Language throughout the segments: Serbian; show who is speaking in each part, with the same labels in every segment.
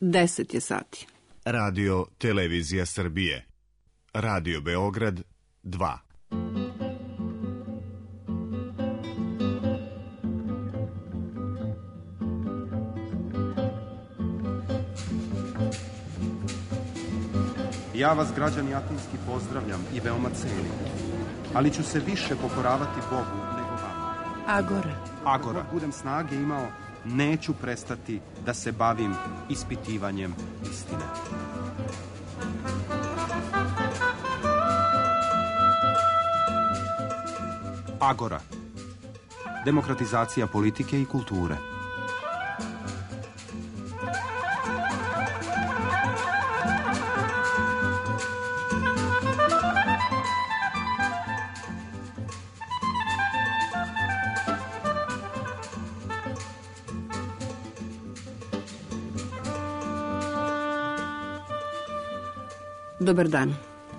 Speaker 1: 10 je sati.
Speaker 2: Radio Televizija Srbije. Radio Beograd 2.
Speaker 3: Ja vas, građani Atinski, pozdravljam i veoma cenim, ali ću se više pokoravati Bogu nego vama. Agora. Dok budem snage imao, neću prestati da se bavim ispitivanjem istine. Agora. Demokratizacija politike i kulture.
Speaker 1: Dobar dan.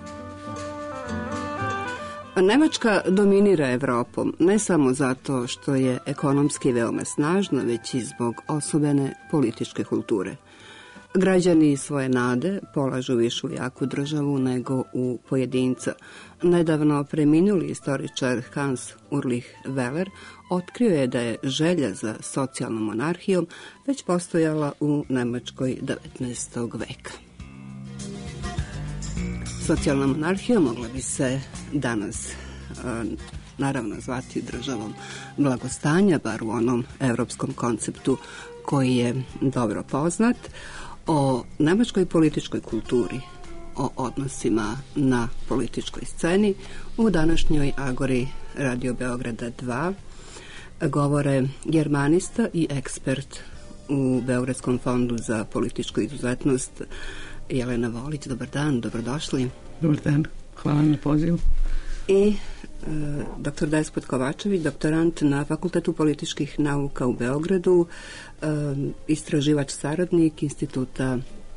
Speaker 1: Nemačka dominira Evropom ne samo zato što je ekonomski veoma snažna, već i zbog osobene političke kulture. Građani svoje nade polažu više u jaku državu nego u pojedinca. Nedavno preminuli istoričar Hans Ulrich Weller otkrio je da je želja za socijalnom monarhijom već postojala u Nemačkoj 19. veka. Socijalna monarhija mogla bi se danas naravno zvati državom blagostanja, bar u onom evropskom konceptu koji je dobro poznat. O nemačkoj političkoj kulturi, o odnosima na političkoj sceni u današnjoj Agori Radio Beograda 2 govore germanista i ekspert u Beogradskom fondu za političku izuzetnost Jelena Volić. Dobar dan, dobrodošli.
Speaker 4: Dobar dan, hvala na pozivu.
Speaker 1: I dr. Despot Kovačević, doktorant na Fakultetu političkih nauka u Beogradu, istraživač saradnik Instituta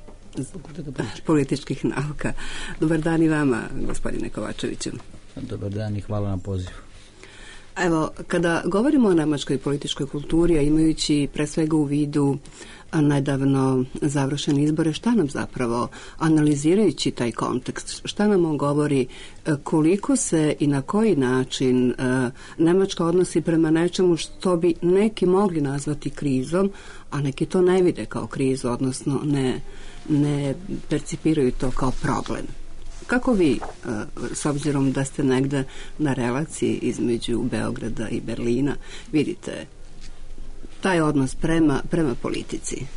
Speaker 1: političkih nauka. Dobar dan i vama, gospodine Kovačeviću.
Speaker 5: Dobar dan i hvala na pozivu.
Speaker 1: Evo, kada govorimo o nemačkoj političkoj kulturi, a imajući pre svega u vidu nedavno završene izbore, šta nam zapravo, analizirajući taj kontekst, šta nam on govori, koliko se i na koji način Nemačka odnosi prema nečemu što bi neki mogli nazvati krizom, a neki to ne vide kao krizu, odnosno ne percipiraju to kao problem. Kako vi, s obzirom da ste negde na relaciji između Beograda i Berlina, vidite taj odnos prema politici?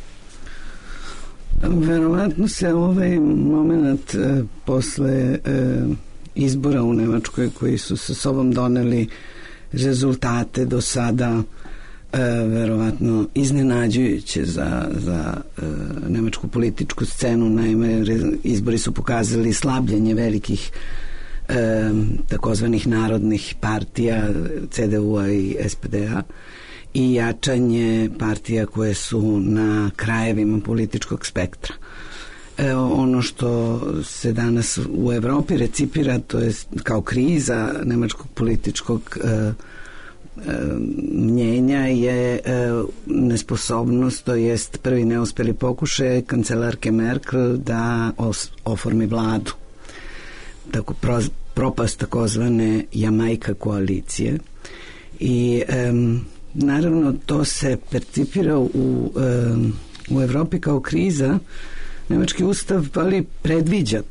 Speaker 4: Verovatno se ovaj moment posle izbora u Nemačkoj koji su sa sobom doneli rezultate do sada verovatno iznenađujuće za nemačku političku scenu. Naime, izbori su pokazali slabljenje velikih takozvanih narodnih partija CDU-a i SPD-a i jačanje partija koje su na krajevima političkog spektra. Ono što se danas u Evropi recipira, to je kao kriza nemačkog političkog mnjenja, je nesposobnost, to jest prvi neuspeli pokušaj kancelarke Merkel da oformi vladu. Tako propast takozvane Jamajka koalicije i naravno to se percipira u Evropi kao kriza. Nemački ustav ali predviđa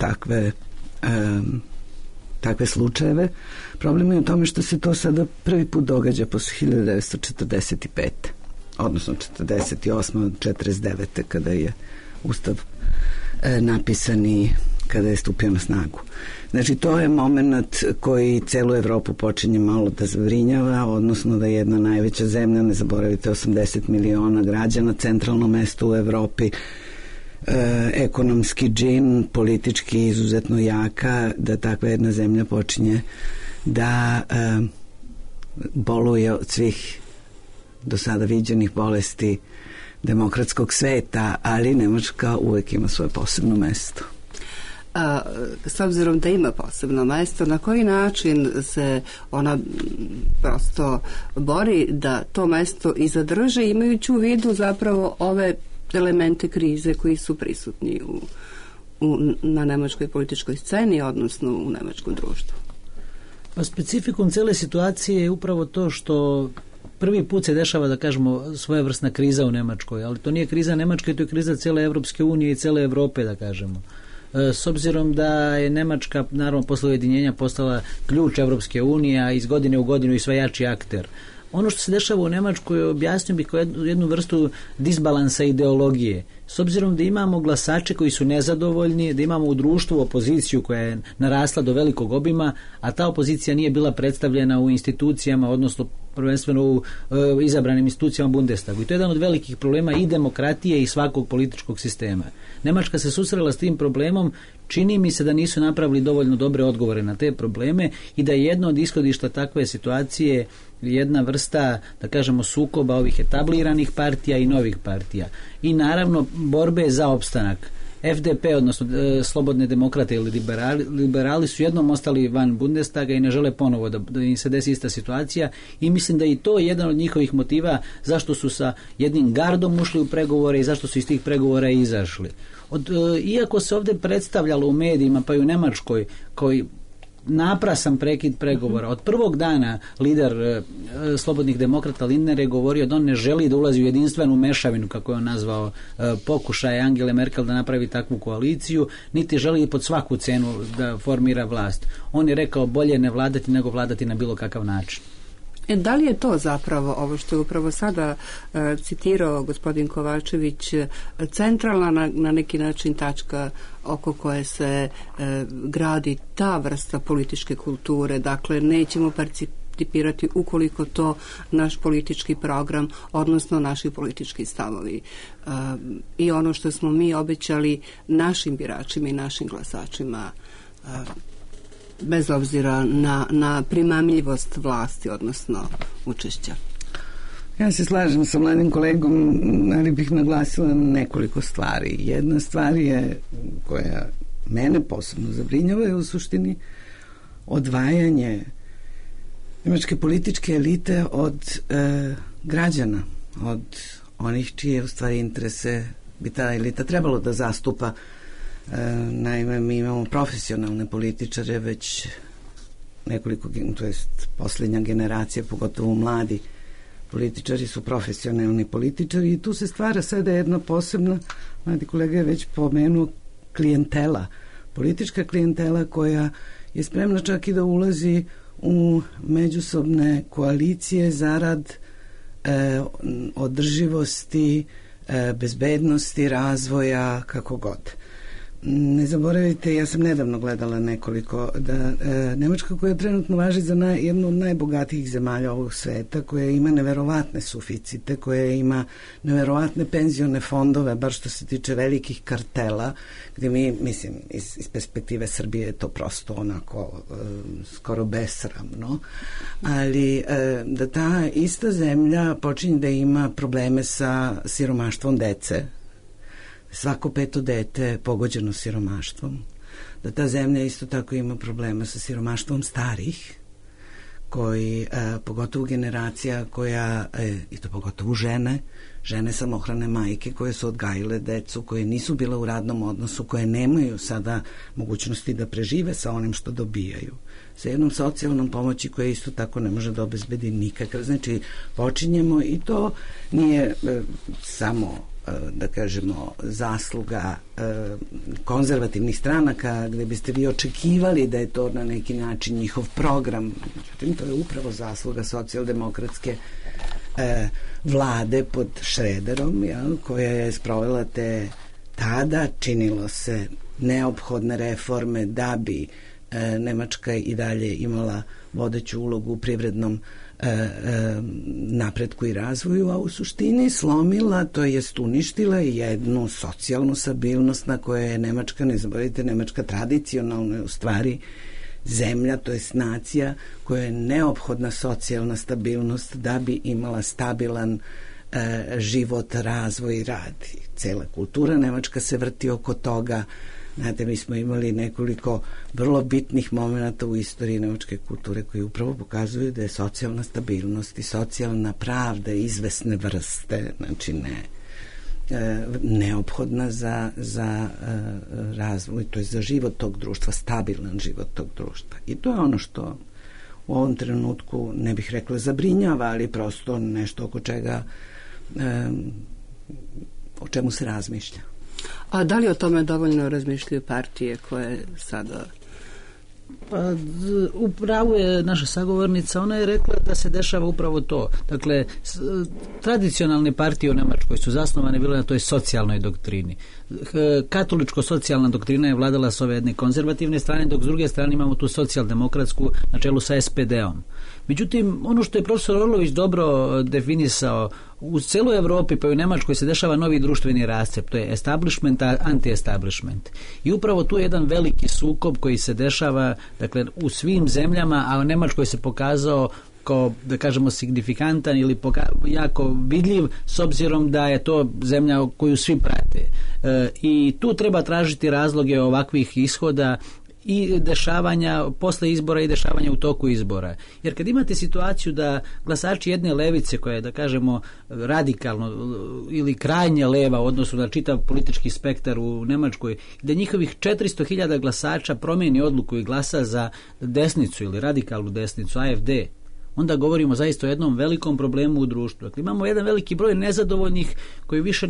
Speaker 4: takve slučajeve. Problem je u tome što se to sada prvi put događa posle 1945. Odnosno 48. 49. kada je ustav napisan i kada je stupio na snagu. Znači to je moment koji celu Evropu počinje malo da zabrinjava, odnosno da je jedna najveća zemlja, ne zaboravite 80 miliona građana, centralno mesto u Evropi, ekonomski džin, politički izuzetno jaka, da takva jedna zemlja počinje da boluje od svih do sada viđenih bolesti demokratskog sveta, ali Nemačka uvek ima svoje posebno mesto.
Speaker 1: S obzirom da ima posebno mesto, na koji način se ona prosto bori da to mesto i zadrži, imajući u vidu zapravo ove elemente krize koji su prisutni na nemačkoj političkoj sceni, odnosno u nemačkom društvu?
Speaker 5: Pa specifikum cele situacije je upravo to što prvi put se dešava, da kažemo, svojevrsna kriza u Nemačkoj, ali to nije kriza Nemačke, to je kriza cele Evropske unije i cele Evrope, da kažemo. S obzirom da je Nemačka, naravno, posle ujedinjenja postala ključ Evropske unije, a iz godine u godinu i sve jači akter. Ono što se dešava u Nemačkoj objasnio bih kao jednu vrstu disbalansa ideologije. S obzirom da imamo glasače koji su nezadovoljni, da imamo u društvu opoziciju koja je narasla do velikog obima, a ta opozicija nije bila predstavljena u institucijama, odnosno prvenstveno u izabranim institucijama Bundestagu. I to je jedan od velikih problema i demokratije i svakog političkog sistema. Nemačka se susrela s tim problemom, čini mi se da nisu napravili dovoljno dobre odgovore na te probleme i da je jedno od ishodišta takve situacije jedna vrsta, da kažemo, sukoba ovih etabliranih partija i novih partija. I naravno borbe za opstanak. FDP, odnosno slobodne demokrate ili liberali su jednom ostali van Bundestaga i ne žele ponovo da im se desi ista situacija i mislim da i to je jedan od njihovih motiva zašto su sa jednim gardom ušli u pregovore i zašto su iz tih pregovora izašli. Iako se ovdje predstavljalo u medijima pa i u Nemačkoj koji naprasan prekid pregovora. Od prvog dana lider slobodnih demokrata Lindner je govorio da on ne želi da ulazi u jedinstvenu mešavinu, kako je on nazvao pokušaj Angele Merkel da napravi takvu koaliciju, niti želi pod svaku cenu da formira vlast. On je rekao bolje ne vladati nego vladati na bilo kakav način.
Speaker 1: Da li je to zapravo, ovo što je upravo sada citirao gospodin Kovačević, centralna na neki način tačka oko koje se gradi ta vrsta političke kulture? Dakle, nećemo participirati ukoliko to naš politički program, odnosno naši politički stavovi. I ono što smo mi obećali našim biračima i našim glasačima, bez obzira na primamljivost vlasti, odnosno učešća.
Speaker 4: Ja se slažem sa mladim kolegom, ali bih naglasila nekoliko stvari. Jedna stvar je, koja mene posebno zabrinjava, je u suštini odvajanje nemačke političke elite od građana, od onih čije u stvari interese bi ta elita trebalo da zastupa. Naime, mi imamo profesionalne političare već nekoliko, to jest posljednja generacija, pogotovo mladi političari su profesionalni političari i tu se stvara sada jedna posebna, mladi kolega je već pomenuo, klijentela, politička klijentela koja je spremna čak i da ulazi u međusobne koalicije zarad održivosti, bezbednosti, razvoja, kako god. Ne zaboravite, ja sam nedavno gledala nekoliko, da Nemačka, koja trenutno važi za jednu od najbogatijih zemalja ovog sveta, koja ima neverovatne suficite, koja ima neverovatne penzione fondove, bar što se tiče velikih kartela, gdje mi, mislim, iz perspektive Srbije je to prosto onako skoro besramno, ali da ta ista zemlja počinje da ima probleme sa siromaštvom dece, svako 5. dete pogođeno siromaštvom, da ta zemlja isto tako ima problema sa siromaštvom starih, koji, pogotovo generacija koja, i to pogotovo žene samohrane majke koje su odgajile decu, koje nisu bile u radnom odnosu, koje nemaju sada mogućnosti da prežive sa onim što dobijaju, sa jednom socijalnom pomoći koja isto tako ne može da obezbedi nikakav. Znači, počinjemo, i to nije samo, da kažemo, zasluga konzervativnih stranaka, gde biste vi očekivali da je to na neki način njihov program. Međutim, to je upravo zasluga socijaldemokratske vlade pod Šrederom, koja je sprovela te tada, činilo se, neophodne reforme da bi Nemačka i dalje imala vodeću ulogu u privrednom napretku i razvoju, a u suštini slomila, to jest uništila jednu socijalnu stabilnost na kojoj je Nemačka, ne zaboravite, Nemačka tradicionalno je u stvari zemlja, to jest nacija koja je neophodna socijalna stabilnost da bi imala stabilan život, razvoj i rad. Cela kultura nemačka se vrti oko toga. Znate, mi smo imali nekoliko vrlo bitnih momenata u istoriji nemačke kulture koji upravo pokazuju da je socijalna stabilnost i socijalna pravda izvesne vrste, znači ne neophodna za razvoj, to je za život tog društva, stabilan život tog društva. I to je ono što u ovom trenutku, ne bih rekla zabrinjava, ali prosto nešto oko čega o čemu se razmišlja.
Speaker 1: A da li o tome dovoljno razmišljaju partije koje sada...
Speaker 5: Pa, upravo je naša sagovornica, ona je rekla da se dešava upravo to. Dakle, tradicionalne partije u Nemačkoj su zasnovane bile na toj socijalnoj doktrini. Katoličko-socijalna doktrina je vladala s ove jedne konzervativne strane, dok s druge strane imamo tu socijaldemokratsku na čelu sa SPD-om. Međutim, ono što je profesor Orlović dobro definisao, u celoj Evropi pa i u Nemačkoj se dešava novi društveni rascep, to je establishment, anti-establishment. I upravo tu je jedan veliki sukob koji se dešava, dakle, u svim zemljama, a u Nemačkoj se pokazao kao, da kažemo, signifikantan ili jako vidljiv, s obzirom da je to zemlja koju svi prate. I tu treba tražiti razloge ovakvih ishoda i dešavanja posle izbora i dešavanja u toku izbora. Jer kad imate situaciju da glasači jedne levice, koja je, da kažemo, radikalno ili krajnje leva u odnosu na čitav politički spektar u Nemačkoj, da njihovih 400.000 glasača promijeni odluku i glasa za desnicu ili radikalnu desnicu, AFD, onda govorimo zaista o jednom velikom problemu u društvu. Dakle, imamo jedan veliki broj nezadovoljnih koji više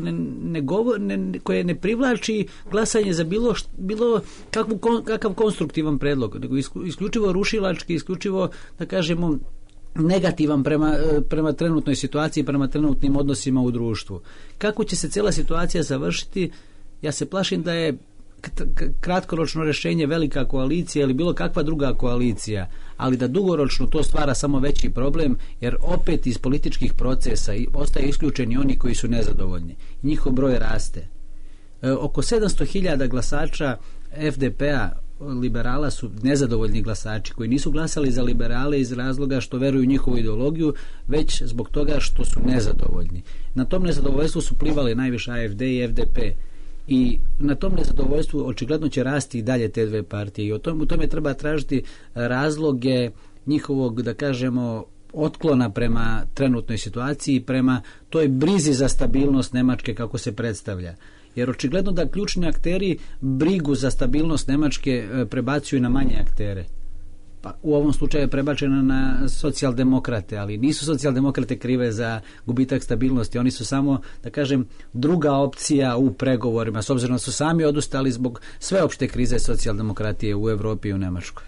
Speaker 5: koje ne privlači glasanje za bilo kakav konstruktivan predlog, nego isključivo rušilački, isključivo, da kažemo, negativan prema trenutnoj situaciji, prema trenutnim odnosima u društvu. Kako će se cijela situacija završiti? Ja se plašim da je kratkoročno rješenje velika koalicija ili bilo kakva druga koalicija, ali da dugoročno to stvara samo veći problem, jer opet iz političkih procesa ostaje isključeni oni koji su nezadovoljni. Njihov broj raste. Oko 700.000 glasača FDP-a, liberala, su nezadovoljni glasači koji nisu glasali za liberale iz razloga što veruju u njihovu ideologiju, već zbog toga što su nezadovoljni. Na tom nezadovoljstvu su plivali najviše AFD i FDP. I na tom nezadovoljstvu očigledno će rasti i dalje te dve partije. I u tome treba tražiti razloge njihovog, da kažemo, otklona prema trenutnoj situaciji, prema toj brizi za stabilnost Nemačke kako se predstavlja. Jer očigledno da ključni akteri brigu za stabilnost Nemačke prebacuju na manje aktere. Pa u ovom slučaju je prebačena na socijaldemokrate, ali nisu socijaldemokrate krive za gubitak stabilnosti, oni su samo, da kažem, druga opcija u pregovorima, s obzirom da su sami odustali zbog sveopšte krize socijaldemokratije u Evropi i u Nemačkoj.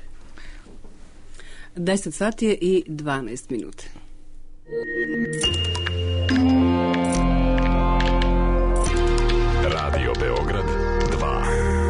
Speaker 1: 10 sati je i 12 minuta.
Speaker 2: Radio Beograd 2.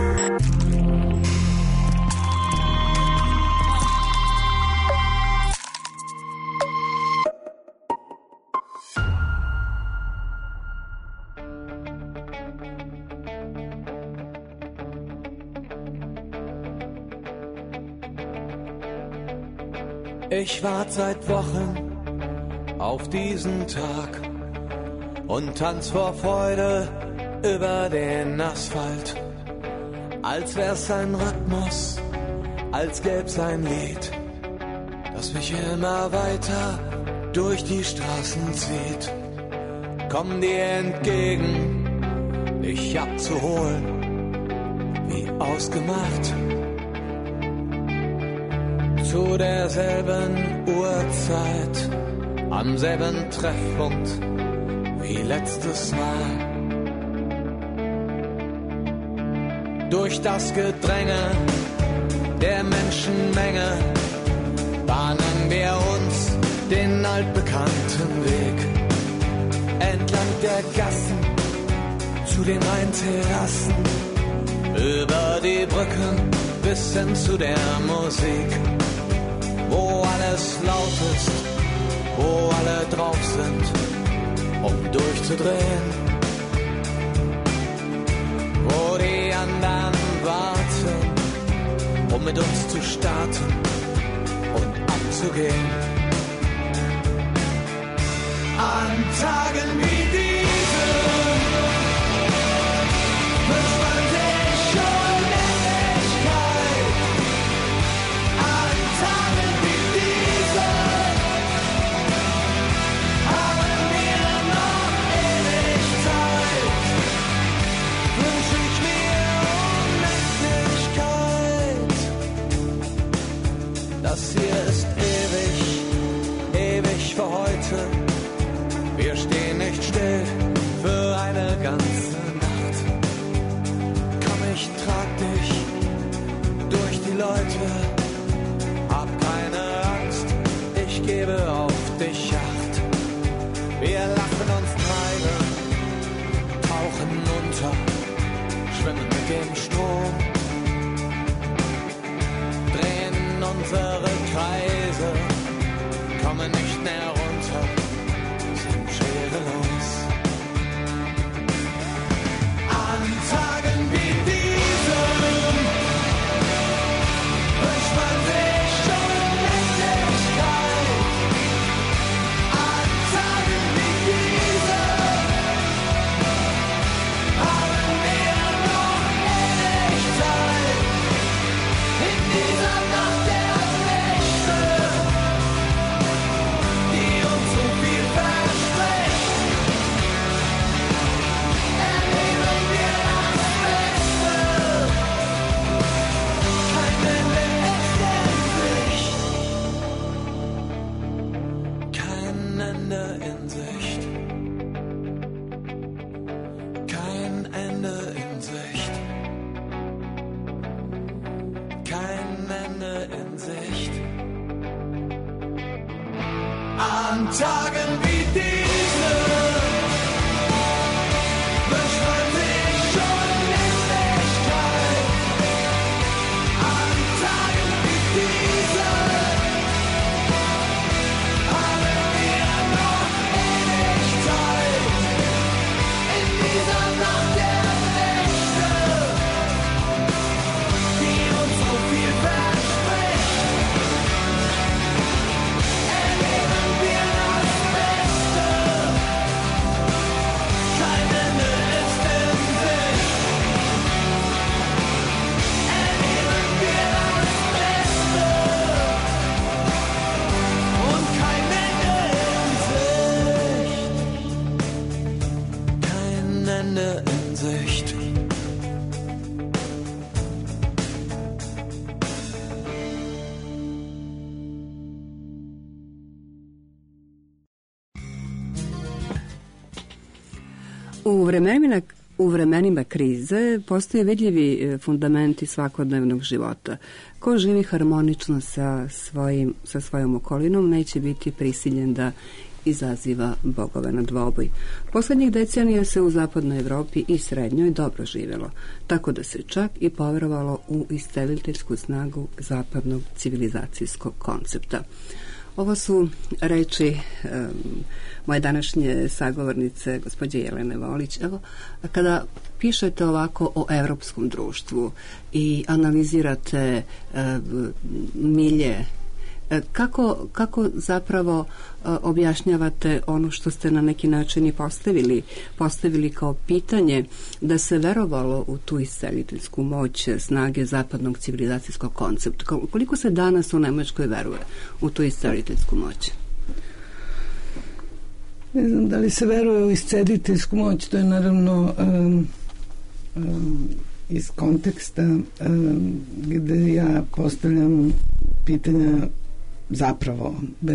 Speaker 6: Ich wart seit Wochen auf diesen Tag und tanz vor Freude über den Asphalt, als wär's ein Rhythmus, als gäb's ein Lied, das mich immer weiter durch die Straßen zieht. Komm dir entgegen, dich abzuholen, wie ausgemacht. Zu derselben Uhrzeit, am selben Treffpunkt wie letztes Mal. Durch das Gedränge der Menschenmenge bahnen wir uns den altbekannten Weg. Entlang der Gassen zu den Rheinterrassen, über die Brücken bis hin zu der Musik. Wo alles laut ist, wo alle drauf sind, um durchzudrehen. Wo die anderen warten, um mit uns zu starten und abzugehen. An Tagen wie diesen wünscht man sich schon Ewigkeit. An Tagen wie diesen haben wir noch ewig Zeit. nicht Yacht. Wir lassen uns treiben, tauchen unter, schwimmen mit dem Strom, drehen unsere Kreise, kommen nicht mehr runter, sind schwerelos. An Tagen wie diesem wünscht man sich schon Endlichkeit. An Tagen wie diesem haben wir noch ewig Zeit. In dieser Nacht der Nächte, die uns so viel verspricht, erleben wir das Beste. Kein Ende ist in Sicht. Kein Ende in Sicht. Kein Ende in Sicht. Kein Ende in Sicht. An Tagen wie diesen wünscht man sich schon Endlichkeit. An Tagen wie diesen haben wir noch ewig Zeit. In dieser Nacht der Nächte, die uns so viel verspricht, erleben wir das Beste. Kein Ende ist in Sicht. Erleben wir das Beste. Und kein Ende in Sicht. Kein Ende in Sicht.
Speaker 1: U vremenima krize postoje vidljivi fundamenti svakodnevnog života. Ko živi harmonično sa svojom okolinom neće biti prisiljen da izaziva bogove na dvoboj. Poslednjih decenija se u zapadnoj Evropi i srednjoj dobro živelo, tako da se čak i poverovalo u isceliteljsku snagu zapadnog civilizacijskog koncepta. Ovo su reči moje današnje sagovornice, gospođe Jelene Volić. Evo, kada pišete ovako o evropskom društvu i analizirate milje, kako zapravo objašnjavate ono što ste na neki način i postavili kao pitanje, da se verovalo u tu isceliteljsku moć snage zapadnog civilizacijskog koncepta? Koliko se danas u Nemačkoj veruje u tu isceliteljsku moć?
Speaker 4: Ne znam da li se veruje u isceliteljsku moć, to je naravno iz konteksta gde ja postavljam pitanja zapravo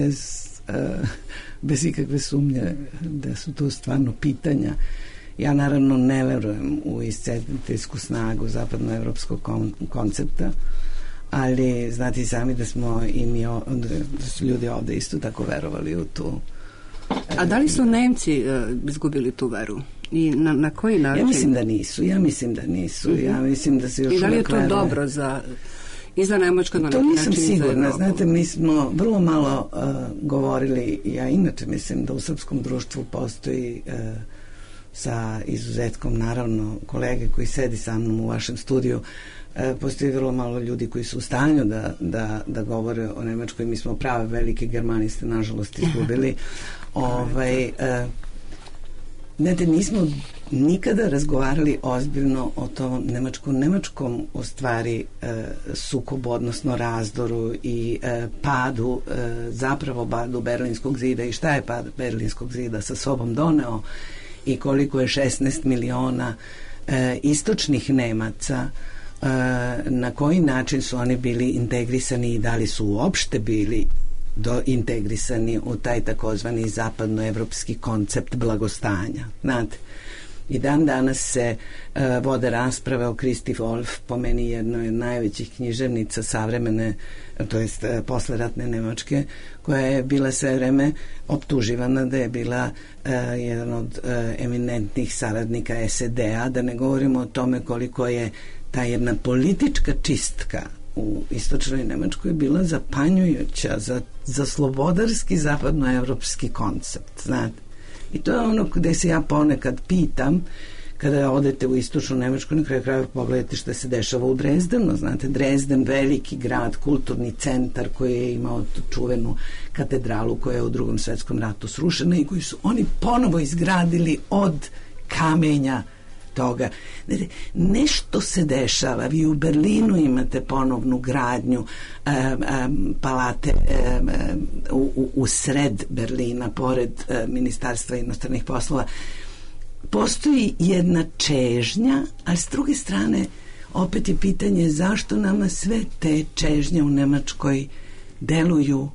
Speaker 4: bez ikakve sumnje da su to stvarno pitanja. Ja naravno ne verujem u isceliteljsku snagu zapadnoevropskog koncepta, ali znate i sami da smo i mi, da su ljudi ovde isto tako verovali u tu.
Speaker 1: A da li su Nemci izgubili tu veru? I na koji način?
Speaker 4: Ja mislim da nisu. Ja mislim da se još
Speaker 1: i da li je to
Speaker 4: veruje.
Speaker 1: Dobro i za Nemačku na neki način?
Speaker 4: To nisam sigurna. Znate, mi smo vrlo malo govorili, ja inače mislim da u srpskom društvu postoji sa izuzetkom naravno kolege koji sedi sa mnom u vašem studiju, postoji vrlo malo ljudi koji su u stanju da govore o Nemačkoj. Mi smo prave velike germaniste nažalost izgubili. Nismo nikada razgovarali ozbiljno o tom nemačkom u stvari sukobu, odnosno razdoru i padu, zapravo padu Berlinskog zida i šta je pad Berlinskog zida sa sobom doneo i koliko je 16 miliona istočnih Nemaca, na koji način su oni bili integrisani i da li su uopšte bili integrisani u taj takozvani zapadnoevropski koncept blagostanja. Znate, I dan danas se vode rasprave o Kristi Wolf, po meni jednoj od najvećih književnica savremene, to jest posleratne Nemačke, koja je bila sve vreme optuživana da je bila jedan od eminentnih saradnika SED-a, da ne govorimo o tome koliko je ta jedna politička čistka u istočnoj Nemačkoj bila zapanjujuća za slobodarski zapadnoevropski koncept, znate. I to je ono gde se ja ponekad pitam, kada odete u istočnu Nemačku, na kraju krajeva pogledajte što se dešava u Drezdenu, znate, Drezden, veliki grad, kulturni centar koji je imao tu čuvenu katedralu koja je u Drugom svetskom ratu srušena i koju su oni ponovo izgradili od kamenja toga. Nešto se dešava. Vi u Berlinu imate ponovnu gradnju palate u sred Berlina, pored Ministarstva inostranih poslova. Postoji jedna čežnja, a s druge strane opet je pitanje zašto nama sve te čežnje u Nemačkoj deluju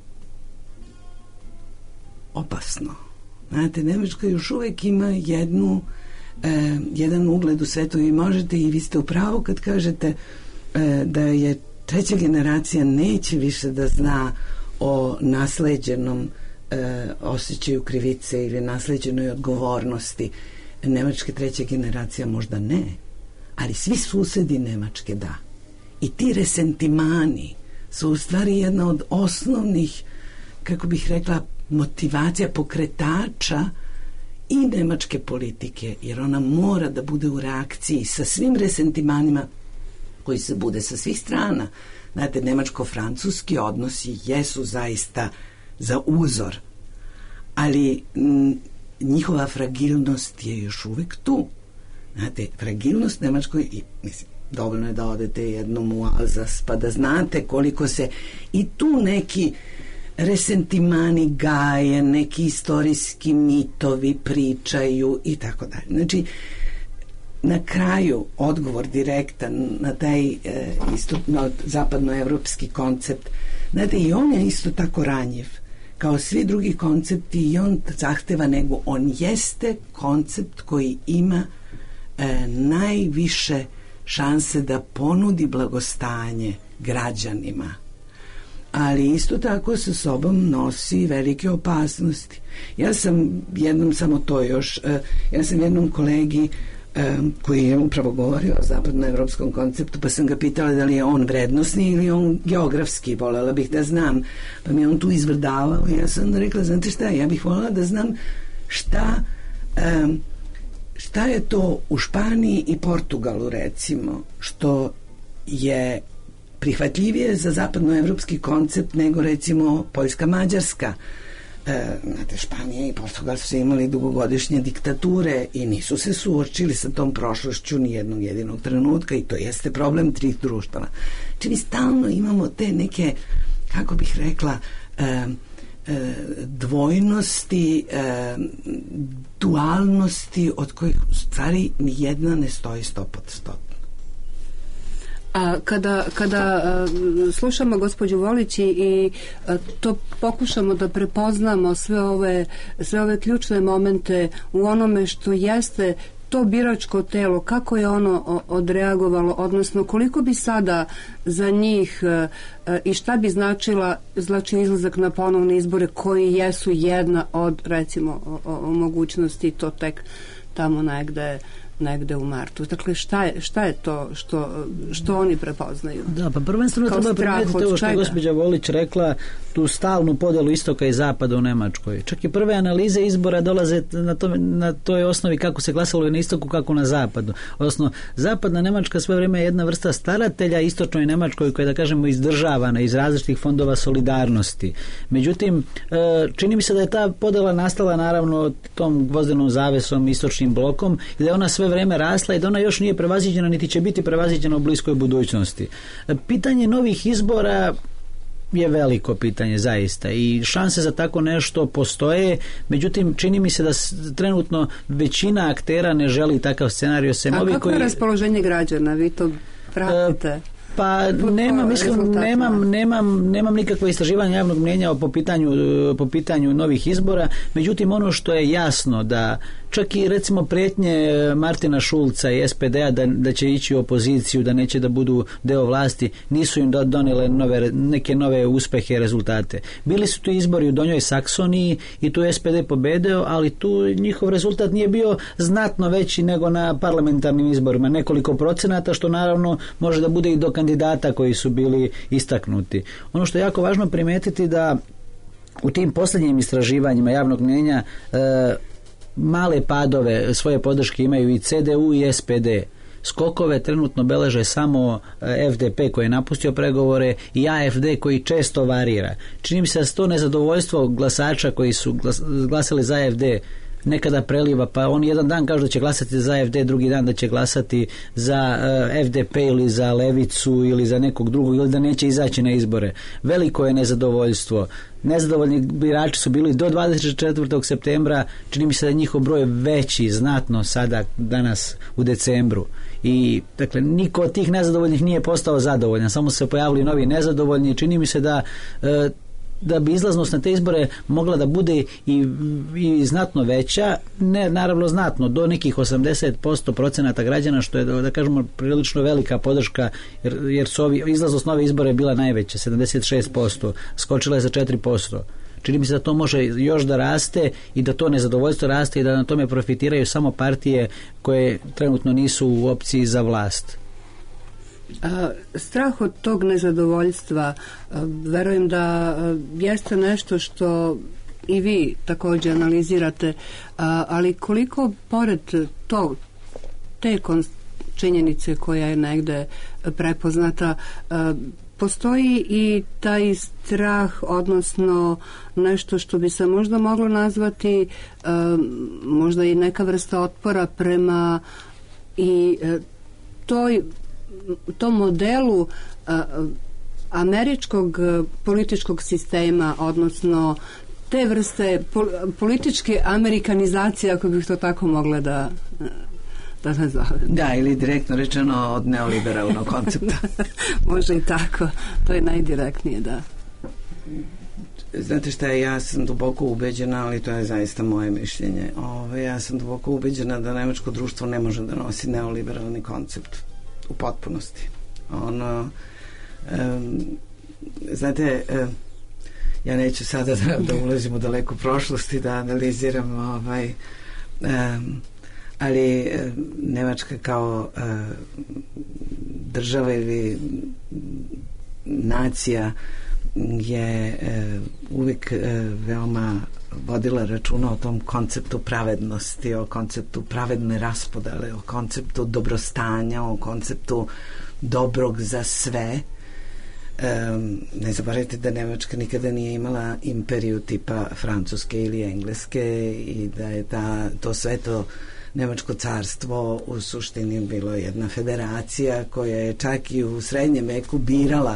Speaker 4: opasno. Znate, Nemačka još uvek ima jedan ugled u svetu i možete, i vi ste u pravu kad kažete da je treća generacija neće više da zna o nasleđenom osjećaju krivice ili nasleđenoj odgovornosti. Nemačke treća generacija možda ne, ali svi susedi Nemačke da. I ti resentimani su u stvari jedna od osnovnih, kako bih rekla, motivacija, pokretača i nemačke politike, jer ona mora da bude u reakciji sa svim resentimanima koji se bude sa svih strana. Znate, nemačko-francuski odnosi jesu zaista za uzor, ali njihova fragilnost je još uvek tu. Znate, fragilnost Nemačkoj, i mislim, dovoljno je da odete jednom u Alzas pa da znate koliko se i tu neki resentimani gaje, neki istorijski mitovi pričaju i tako dalje. Znači, na kraju odgovor direktan na taj zapadnoevropski koncept, znate, i on je isto tako ranjiv kao svi drugi koncepti i on zahteva, nego on jeste koncept koji ima najviše šanse da ponudi blagostanje građanima, ali isto tako sa sobom nosi velike opasnosti. Ja sam jednom kolegi koji je upravo govorio o zapadnoevropskom konceptu, pa sam ga pitala da li je on vrednosni ili on geografski, voljela bih da znam, pa mi je on tu izvrdavao i ja sam onda rekla, znate šta, ja bih voljela da znam šta je to u Španiji i Portugalu, recimo, što je prihvatljivije za zapadnoevropski koncept nego, recimo, Poljska, Mađarska. Znate, Španija i Portugal su imali dugogodišnje diktature i nisu se suočili sa tom prošlošću ni jednog jedinog trenutka i to jeste problem tih društava. Znači, mi stalno imamo te neke, kako bih rekla, dvojnosti, dualnosti od kojih u stvari nijedna ne stoji 100%.
Speaker 1: A kada slušamo gospođu Volić i to pokušamo da prepoznamo sve ove ključne momente u onome što jeste to biračko telo, kako je ono odreagovalo, odnosno koliko bi sada za njih i šta bi značio izlazak na ponovne izbore koji jesu jedna od, recimo, mogućnosti, to tek tamo negde u martu. Dakle, šta je to što oni prepoznaju?
Speaker 5: Da, pa prvenstveno treba primetiti ovo što je gospođa Volić rekla, tu stalnu podelu istoka i zapada u Nemačkoj. Čak i prve analize izbora dolaze na toj osnovi kako se glasalo na istoku, kako na zapadu. Odnosno, zapadna Nemačka sve vrijeme je jedna vrsta staratelja istočnoj Nemačkoj koja je, da kažemo, izdržavana iz različitih fondova solidarnosti. Međutim, čini mi se da je ta podela nastala naravno tom gvozdenom zavesom, istočnim blokom, i da je ona sve vreme rasla i da ona još nije prevaziđena niti će biti prevaziđena u bliskoj budućnosti. Pitanje novih izbora je veliko pitanje zaista i šanse za tako nešto postoje, međutim čini mi se da trenutno većina aktera ne želi takav scenarij.
Speaker 1: A kako je raspoloženje građana? Vi to pratite?
Speaker 5: Pa nemam nikakve istraživanja javnog mnijenja po pitanju novih izbora, međutim ono što je jasno da čak i recimo prijetnje Martina Šulca i SPD-a da će ići u opoziciju, da neće da budu deo vlasti, nisu im donijele neke nove uspehe i rezultate. Bili su tu izbori u Donjoj Saksoniji i tu je SPD pobedeo, ali tu njihov rezultat nije bio znatno veći nego na parlamentarnim izborima, nekoliko procenata, što naravno može da bude i do kandidata koji su bili istaknuti. Ono što je jako važno primetiti da u tim posljednjim istraživanjima javnog mnijenja male padove svoje podrške imaju i CDU i SPD. Skokove trenutno beleže samo FDP koji je napustio pregovore i AFD koji često varira. Čini mi se da to nezadovoljstvo glasača koji su glasali za AFD nekada preliva, pa oni jedan dan kažu da će glasati za AFD, drugi dan da će glasati za FDP ili za Levicu ili za nekog drugog, ili da neće izaći na izbore. Veliko je nezadovoljstvo. Nezadovoljni birači su bili do 24. septembra, čini mi se da je njihov broj veći znatno sada, danas u decembru. I dakle, niko od tih nezadovoljnih nije postao zadovoljan, samo se pojavili novi nezadovoljni. Čini mi se da bi izlaznost na te izbore mogla da bude i znatno veća, ne naravno znatno, do nekih 80% građana, što je, da kažemo, prilično velika podrška, jer su izlaznost nove izbore je bila najveća, 76%, skočila je za 4%. Čini mi se da to može još da raste i da to nezadovoljstvo raste i da na tome profitiraju samo partije koje trenutno nisu u opciji za vlast.
Speaker 1: Strah od tog nezadovoljstva, verujem da jeste nešto što i vi također analizirate, ali koliko pored te činjenice koja je negde prepoznata, postoji i taj strah, odnosno nešto što bi se možda moglo nazvati možda i neka vrsta otpora prema i tom modelu američkog političkog sistema, odnosno te vrste političke amerikanizacije, ako bih to tako mogla da nazovem.
Speaker 4: Da, ili direktno rečeno od neoliberalnog koncepta.
Speaker 1: Može i tako. To je najdirektnije, da.
Speaker 4: Znate šta, ja sam duboko ubeđena, ali to je zaista moje mišljenje. Ja sam duboko ubeđena da nemačko društvo ne može da nosi neoliberalni koncept u potpunosti. Znate, ja neću sada da ulazim u daleku prošlosti, da analiziram ali Nemačka kao država ili nacija je uvijek veoma vodila računa o tom konceptu pravednosti, o konceptu pravedne raspodele, o konceptu dobrostanja, o konceptu dobrog za sve. Ne zaboravite da Nemačka nikada nije imala imperiju tipa Francuske ili Engleske i da je to sve to Nemačko carstvo u suštini bilo jedna federacija koja je čak i u srednjem veku birala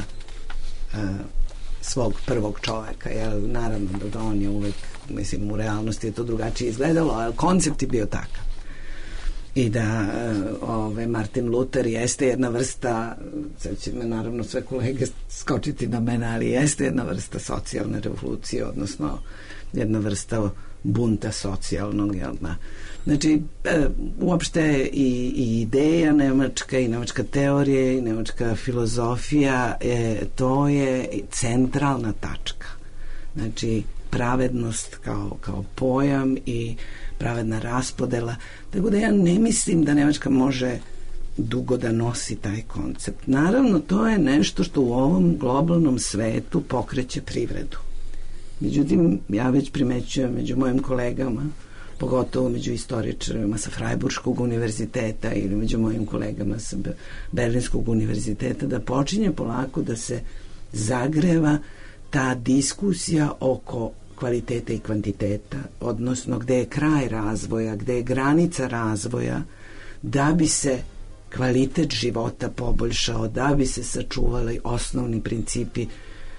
Speaker 4: svog prvog čoveka. Naravno da on je uvek, mislim, u realnosti je to drugačije izgledalo, ali koncept je bio takav. I da Martin Luther jeste jedna vrsta, sad će me naravno sve kolege skočiti na mene, ali jeste jedna vrsta socijalne revolucije, odnosno jedna vrsta bunta socijalnog, jel da? Znači, uopšte i ideja nemačka, i nemačka teorija, i nemačka filozofija, to je centralna tačka. Znači, pravednost kao pojam i pravedna raspodela. Tako da ja ne mislim da Nemačka može dugo da nosi taj koncept. Naravno, to je nešto što u ovom globalnom svetu pokreće privredu. Međutim, ja već primećujem među mojim kolegama, pogotovo među istoričarima sa Freiburškog univerziteta ili među mojim kolegama sa Berlinskog univerziteta, da počinje polako da se zagreva ta diskusija oko kvaliteta i kvantiteta, odnosno gde je kraj razvoja, gde je granica razvoja, da bi se kvalitet života poboljšao, da bi se sačuvali osnovni principi.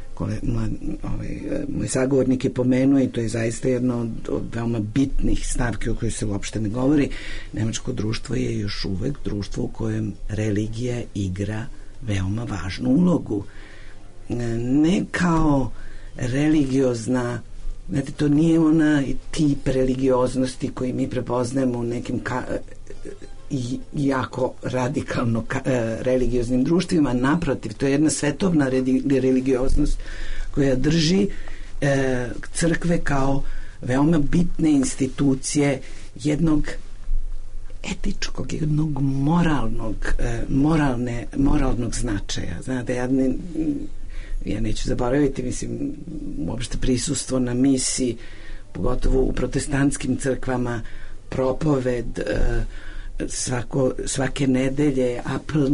Speaker 4: Moj sagovornik je pomenuo, i to je zaista jedno od veoma bitnih stavki o kojoj se uopšte ne govori. Nemačko društvo je još uvek društvo u kojem religija igra veoma važnu ulogu. Ne kao religiozna Znate, to nije ona tip religioznosti koji mi prepoznajemo u nekim jako radikalno religioznim društvima. Naprotiv, to je jedna svetovna religioznost koja drži crkve kao veoma bitne institucije jednog etičkog, jednog moralnog značaja. Znate, ja neću zaboraviti, mislim, uopšte prisustvo na misi, pogotovo u protestantskim crkvama, propoved svake nedelje, apel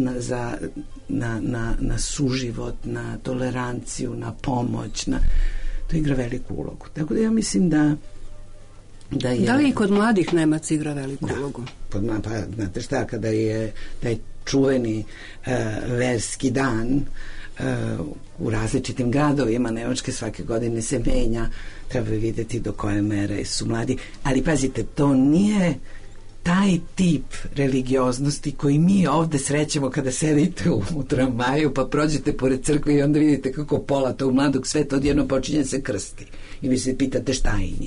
Speaker 4: na suživot, na toleranciju, na pomoć, to igra veliku ulogu. Tako da ja mislim da je...
Speaker 1: Da li i kod mladih Nemaca igra veliku ulogu?
Speaker 4: Pa znate šta, kada je taj čuveni verski dan u različitim gradovima Nemačke svake godine se menja, treba vidjeti do koje mere su mladi, ali pazite, to nije taj tip religioznosti koji mi ovde srećemo kada sedite u tramvaju pa prođete pored crkve i onda vidite kako pola tog mladog sveta odjedno počinje se krsti i vi se pitate šta im je.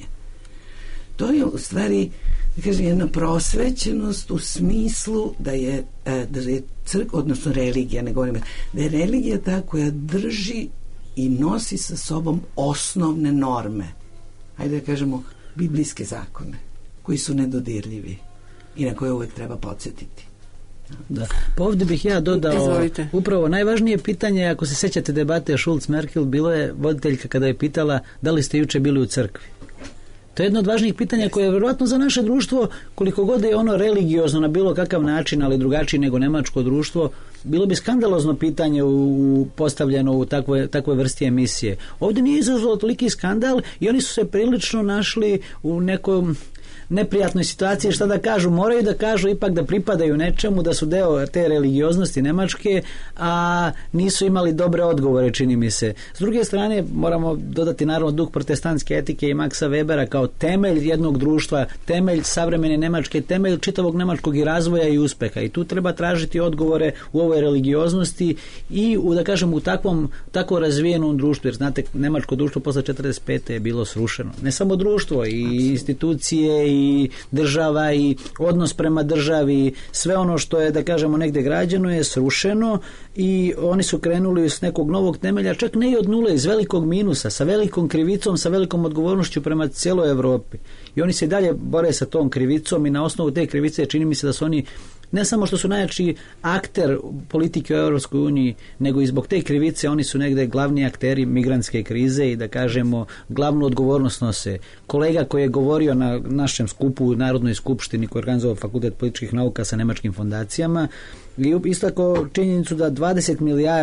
Speaker 4: To je u stvari, da kažem, jedna prosvećenost u smislu da je crkva, odnosno religija, ne govorim, da je religija ta koja drži i nosi sa sobom osnovne norme, hajde da kažemo biblijske zakone, koji su nedodirljivi i na koje uvek treba podsjetiti.
Speaker 5: Da. Pa ovdje bih ja dodao upravo najvažnije pitanje, ako se sećate debate Schulz-Merkel, bilo je voditeljka kada je pitala da li ste juče bili u crkvi. To je jedno od važnijih pitanja koje je vjerojatno za naše društvo, koliko god je ono religiozno na bilo kakav način, ali drugačiji nego nemačko društvo, bilo bi skandalozno pitanje postavljeno u takvoj vrsti emisije. Ovdje nije izazvalo toliki skandal i oni su se prilično našli u nekom neprijatnoj situaciji, šta da kažu, moraju da kažu ipak da pripadaju nečemu, da su deo te religioznosti nemačke, a nisu imali dobre odgovore, čini mi se. S druge strane, moramo dodati naravno duh protestantske etike i Maxa Webera kao temelj jednog društva, temelj savremene Nemačke, temelj čitavog nemačkog i razvoja i uspeha. I tu treba tražiti odgovore u ovoj religioznosti i da kažem u tako razvijenom društvu, jer znate, nemačko društvo posle 45. je bilo srušeno. Ne samo društvo, i institucije, i država, i odnos prema državi, sve ono što je, da kažemo, negde građeno je srušeno i oni su krenuli s nekog novog temelja, čak ne i od nule, iz velikog minusa, sa velikom krivicom, sa velikom odgovornošću prema cijeloj Evropi. I oni se dalje bore sa tom krivicom i na osnovu te krivice čini mi se da su oni ne samo što su najjači akter politike u Europskoj uniji, nego i zbog te krivice oni su negde glavni akteri migrantske krize i da kažemo glavnu odgovornost nose. Kolega koji je govorio na našem skupu u Narodnoj skupštini koji je organizovao Fakultet političkih nauka sa nemačkim fondacijama i istakao činjenicu da 20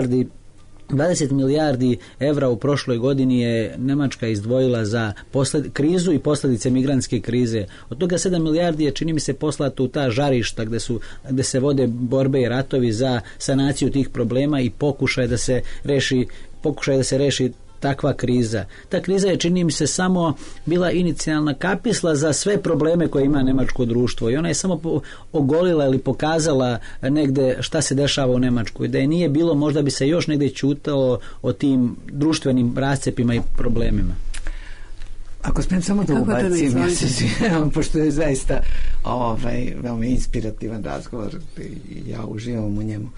Speaker 5: milijardi evra u prošloj godini je Nemačka izdvojila za krizu i posljedice migrantske krize. Od toga 7 milijardi je, čini mi se, poslato u ta žarišta gde se vode borbe i ratovi za sanaciju tih problema i pokušaj da se reši takva kriza. Ta kriza je, čini mi se, samo bila inicijalna kapisla za sve probleme koje ima nemačko društvo i ona je samo ogolila ili pokazala negde šta se dešava u Nemačkoj. Da je nije bilo, možda bi se još negde ćutalo o tim društvenim rascepima i problemima.
Speaker 4: Ako smijem samo da ubacim, ja se svijem, pošto je zaista veoma inspirativan razgovor i ja uživam u njemu.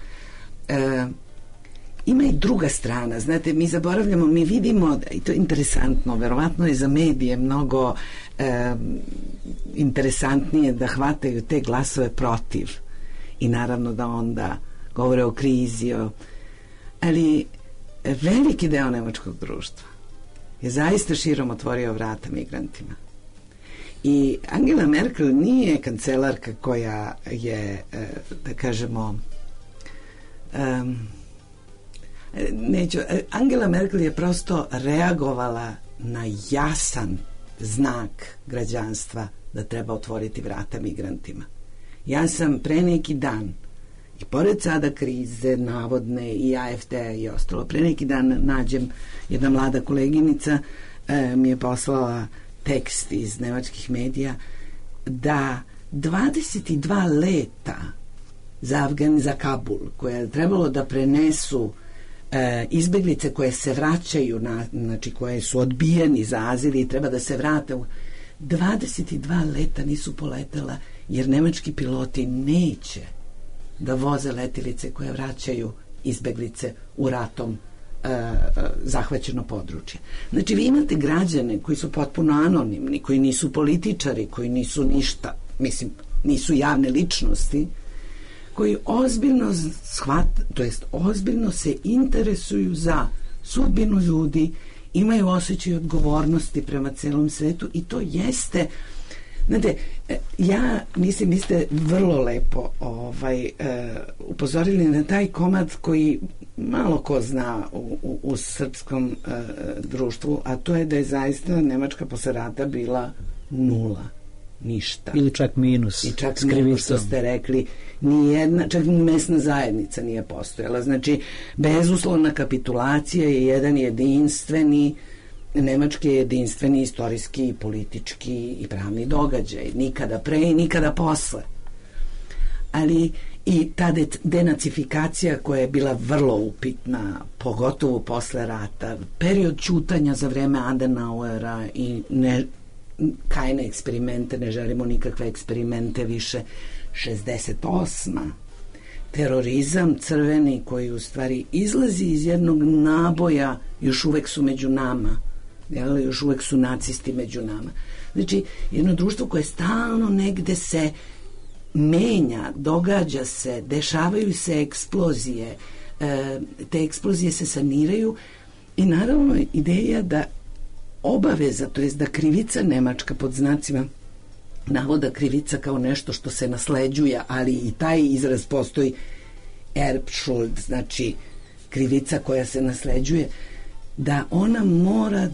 Speaker 4: Ima i druga strana, znate, mi zaboravljamo, mi vidimo, i to je interesantno, verovatno je za medije mnogo interesantnije da hvataju te glasove protiv i naravno da onda govore o krizi, ali veliki deo nemačkog društva je zaista širom otvorio vrata migrantima. I Angela Merkel nije kancelarka koja je, da kažemo, Angela Merkel je prosto reagovala na jasan znak građanstva da treba otvoriti vrata migrantima. Ja sam pre neki dan, i pored sada krize navodne i AFD i ostalo, pre neki dan nađem jedna mlada koleginica mi je poslala tekst iz nemačkih medija da 22 leta za Kabul, koje je trebalo da prenesu izbeglice koje se vraćaju, znači koje su odbijeni za azil i treba da se vrate, 22 leta nisu poletela jer nemački piloti neće da voze letilice koje vraćaju izbeglice u ratom zahvaćeno područje. Znači vi imate građane koji su potpuno anonimni, koji nisu političari, koji nisu ništa, mislim, nisu javne ličnosti, koji ozbiljno ozbiljno se interesuju za sudbinu ljudi, imaju osjećaj odgovornosti prema celom svetu i to jeste, znate, mislim, vi ste vrlo lepo upozorili na taj komad koji malo ko zna u srpskom društvu, a to je da je zaista Nemačka posle rata bila nula, ništa.
Speaker 5: Ili čak minus.
Speaker 4: I čak minus, što ste rekli, nijedna, čak ni mesna zajednica nije postojala. Znači, bezuslovna kapitulacija je jedan jedinstveni, nemački jedinstveni istorijski, politički i pravni događaj. Nikada pre i nikada posle. Ali i ta denacifikacija koja je bila vrlo upitna, pogotovo posle rata, period ćutanja za vreme Adenauera i kajne eksperimente, ne želimo nikakve eksperimente više, 68. Terorizam crveni koji u stvari izlazi iz jednog naboja, još uvek su među nama, još uvek su nacisti među nama. Znači, jedno društvo koje stalno negde se menja, događa se, dešavaju se eksplozije, te eksplozije se saniraju i naravno ideja da obaveza, to jest da krivica nemačka pod znacima navoda krivica kao nešto što se nasleđuje, ali i taj izraz postoji Erbschuld, znači krivica koja se nasleđuje, da ona mora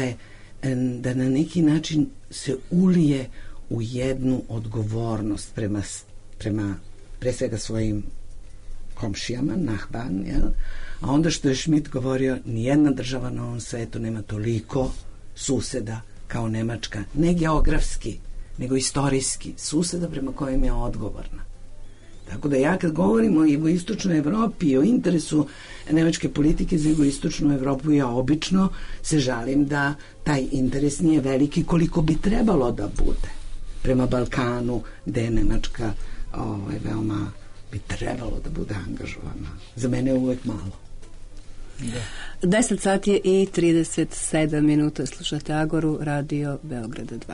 Speaker 4: da na neki način se ulije u jednu odgovornost prema pre svega svojim komšijama, Nachbarn, jel? A onda što je Schmidt govorio, nijedna država na ovom svetu nema toliko suseda kao Nemačka, ne geografski, nego istorijski, suseda prema kojem je odgovorna. Tako da ja kad govorim o jugoistočnoj Evropi i o interesu nemačke politike za jugoistočnu Evropu, ja obično se žalim da taj interes nije veliki koliko bi trebalo da bude. Prema Balkanu, gde je Nemačka veoma bi trebalo da bude angažovana. Za mene je uvek malo.
Speaker 1: 10 sati i 37 minuta, slušate Agoru, radio Beograda 2.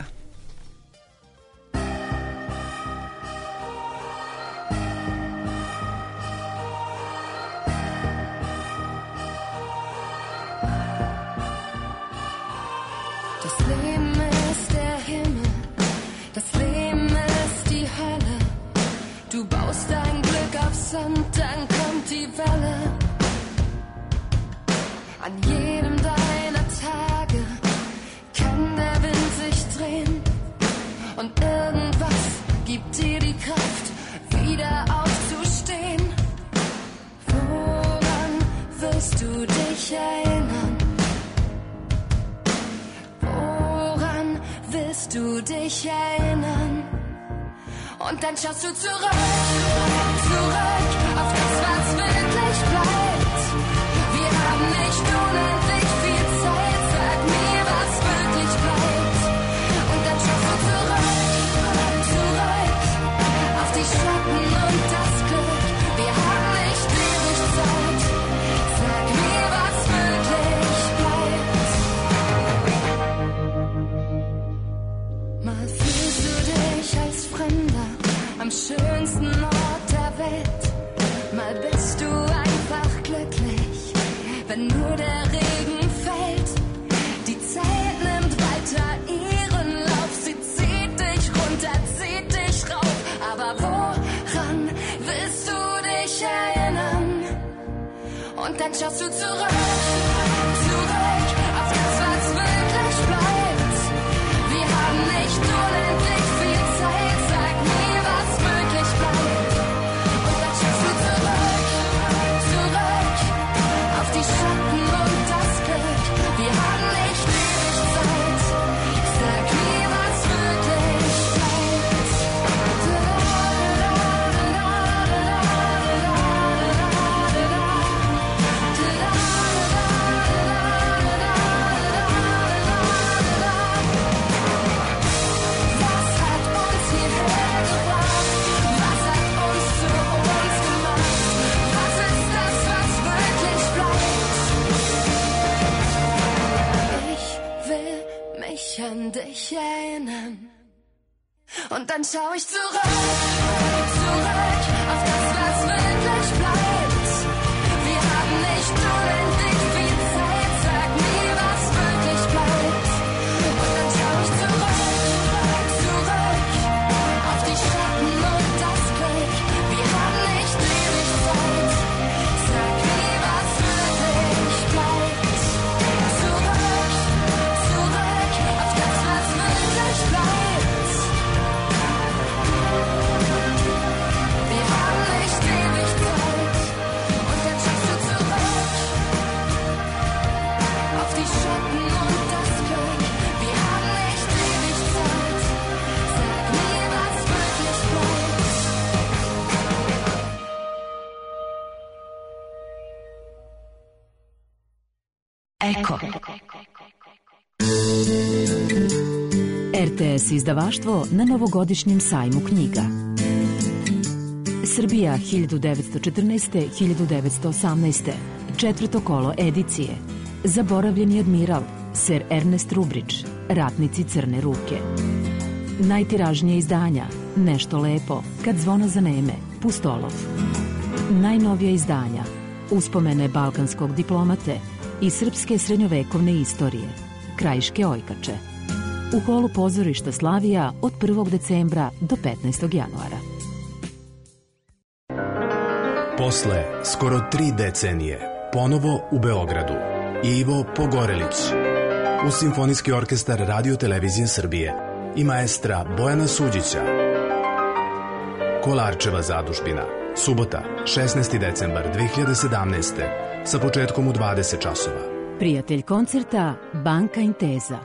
Speaker 7: Dann kommt die Welle. An jedem deiner Tage kann der Wind sich drehen und irgendwas gibt dir die Kraft, wieder aufzustehen. Woran wirst du dich erinnern? Woran willst du dich erinnern? Und dann schaust du zurück auf das, was wirklich bleibt. Wir haben nicht unendlich viel Zeit, sag mir, was wirklich bleibt. Und dann schaust du zurück auf die Schatten und das Glück. Wir haben nicht ewig Zeit, sag mir, was wirklich bleibt. Mal fühlst du dich als Fremder am schönsten Ort der Welt. Mal bist du einfach glücklich, wenn nur der Regen fällt. Die Zeit nimmt weiter ihren Lauf, sie zieht dich runter, zieht dich rauf. Aber woran willst du dich erinnern? Und dann schaust du zurück auf das, was wirklich bleibt. Wir haben nicht unendlich viel Zeit, sag mir, was wirklich bleibt. Und dann schaust du zurück auf die Schatten und das Glück. Wir haben nicht ewig Zeit, sag mir, was wirklich bleibt. Da, da, da, da, da, da, da, da, da, da. Und dann schau ich zurück, zurück auf das, was wirklich bleibt. Wir haben nicht unendlich viel Zeit, sag mir, was wirklich bleibt. Und dann schau ich zurück, zurück auf die Schatten und das Glück. Wir haben nicht ewig Zeit, sag mir, was wirklich bleibt. Zurück, zurück auf das, was wirklich bleibt. Wir haben nicht ewig Zeit. Und dann schaust du zurück auf die Schatten und das Glück. Wir haben nicht ewig Zeit. Sag mir, was wirklich bleibt.
Speaker 8: Eko. RTS izdavaštvo na novogodišnjem sajmu knjiga. Srbija 1914-1918. Četvrto kolo edicije. Zaboravljeni admiral, Sir Ernest Rubridge, Ratnici crne ruke. Najtiražnije izdanja, Nešto lepo, Kad zvona zaneme, Pustolov. Najnovija izdanja, Uspomene balkanskog diplomate i srpske srednjovekovne istorije, Krajiške ojkače. U holu pozorišta Slavija od 1. decembra do 15. januara.
Speaker 9: Posle skoro 3 decenije, ponovo u Beogradu, Ivo Pogorelić, uz Simfonijski orkestar Radio Televizije Srbije i maestra Bojana Suđića. Kolarčeva zadužbina, subota, 16. decembar 2017. sa početkom u 20 časova.
Speaker 8: Prijatelj koncerta Banka Inteza.